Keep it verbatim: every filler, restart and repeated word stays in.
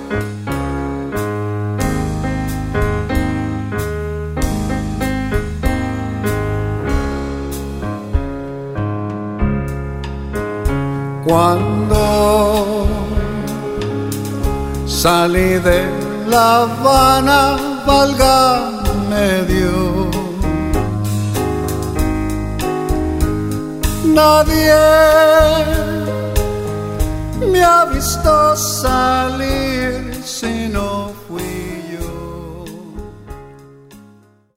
Cuando salí de La Habana, válgame Dios, nadie